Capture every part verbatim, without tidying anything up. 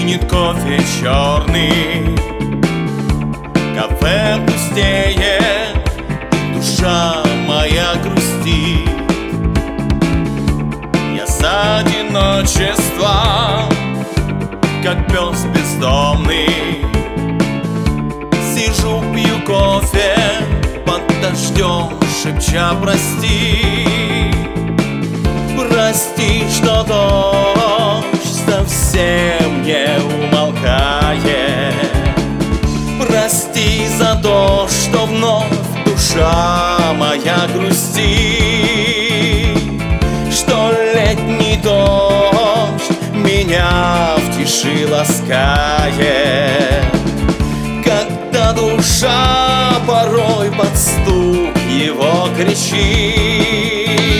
Стынет кофе черный, кафе пустеет, душа моя грустит. Я за одиночество, как пес бездомный, сижу, пью кофе под дождем, шепча прости. Прости, что дождь совсем не умолкает. Прости за то, что вновь душа моя грустит. Что летний дождь меня в тиши ласкает. Когда душа порой под стук его кричит.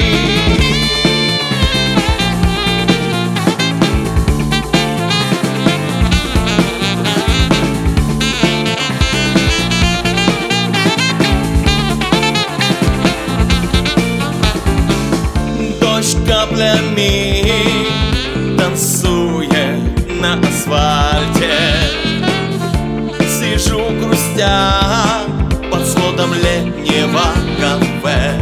Дождь каплями танцует на асфальте. Сижу, грустя, под сводом летнего кафе.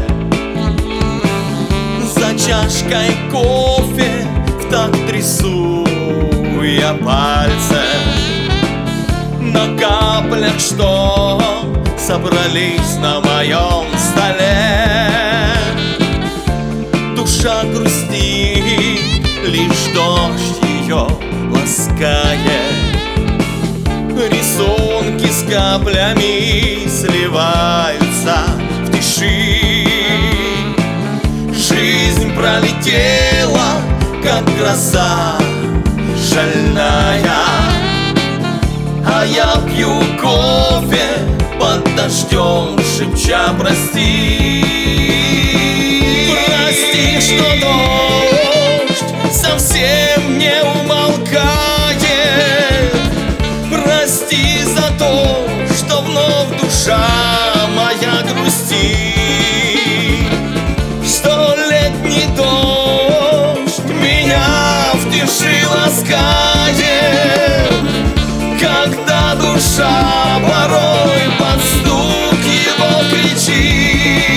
За чашкой кофе в такт трясу я пальцем на каплях, что собрались на моем столе. Душа грустит, лишь дождь ее ласкает. Рисунки с каплями сливаются в тиши. Жизнь пролетела, как гроза шальная, а я пью кофе под дождем, шепча прости. Прости, что дождь совсем не умолкает. Прости за то, что вновь душа моя грустит. Что летний дождь меня в тиши ласкает. Когда душа порой под стук его кричит.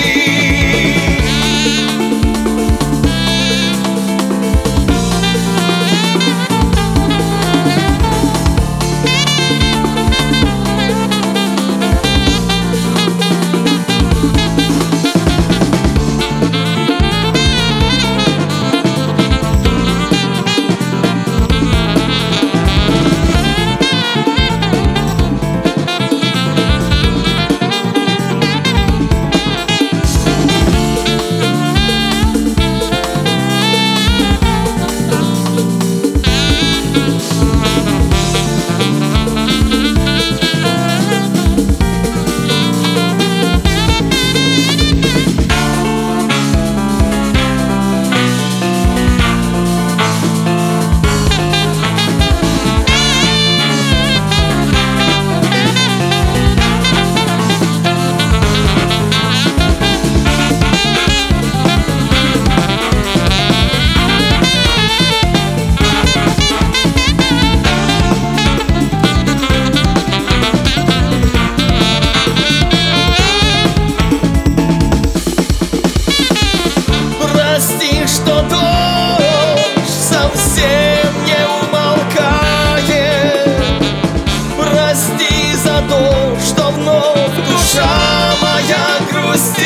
Прости, что дождь совсем не умолкает. Прости за то, что вновь душа моя грустит.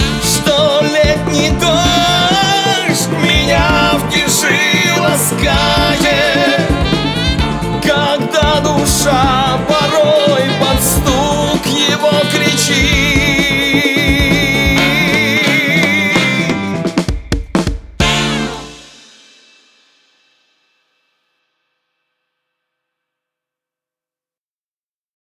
Что летний дождь меня в тиши ласкает.